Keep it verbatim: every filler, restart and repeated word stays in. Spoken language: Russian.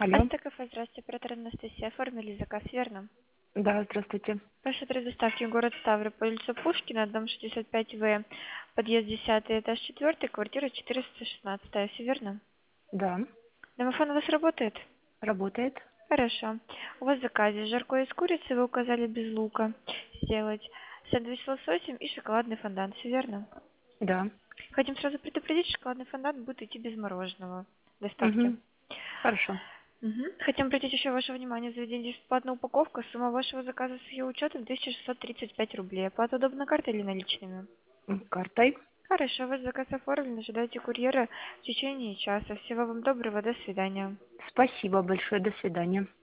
Алло. Астра кафе, здравствуйте, оператор Анастасия. Оформили заказ, верно? Да, здравствуйте. Ваш адрес доставки город Ставрополь, улица Пушкина, дом шестьдесят пять В, подъезд десятый, этаж четвертый, квартира четыреста шестнадцать. Все верно? Да, Домофон у вас работает? работает. Хорошо. У вас в заказе жаркое из курицы, вы указали без лука сделать. Сэндвич с лососем и шоколадный фондан, все верно? Да. Хотим сразу предупредить, шоколадный фондан будет идти без мороженого в доставке. Угу. Хорошо. Мгм. Хотим обратить еще ваше внимание, заведение бесплатная упаковка, сумма вашего заказа с ее учетом тысяча шестьсот тридцать пять рублей. Оплата удобно картой или наличными? М, Картой. Хорошо, ваш заказ оформлен, ожидайте курьера в течение часа. Всего вам доброго, до свидания. Спасибо большое. До свидания.